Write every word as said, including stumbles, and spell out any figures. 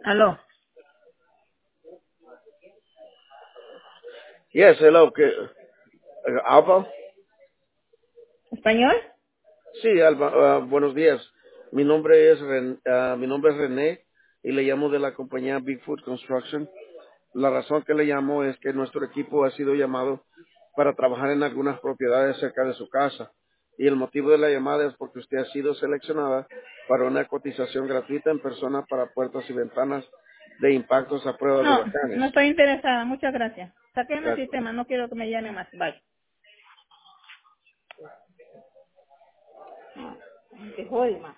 Aló. Yes, hello, que, eh, Alba. ¿Español? Sí, Alba, ah, buenos días. Mi nombre es Ren- ah, mi nombre es René y le llamo de la compañía Bigfoot Construction. La razón que le llamo es que nuestro equipo ha sido llamado para trabajar en algunas propiedades cerca de su casa. Y el motivo de la llamada es porque usted ha sido seleccionada para una cotización gratuita en persona para puertas y ventanas de impactos a prueba de No, huracanes. no estoy interesada. Muchas gracias. Sáquenme el La- sistema. No quiero que me llame más. Bye. Que jode más.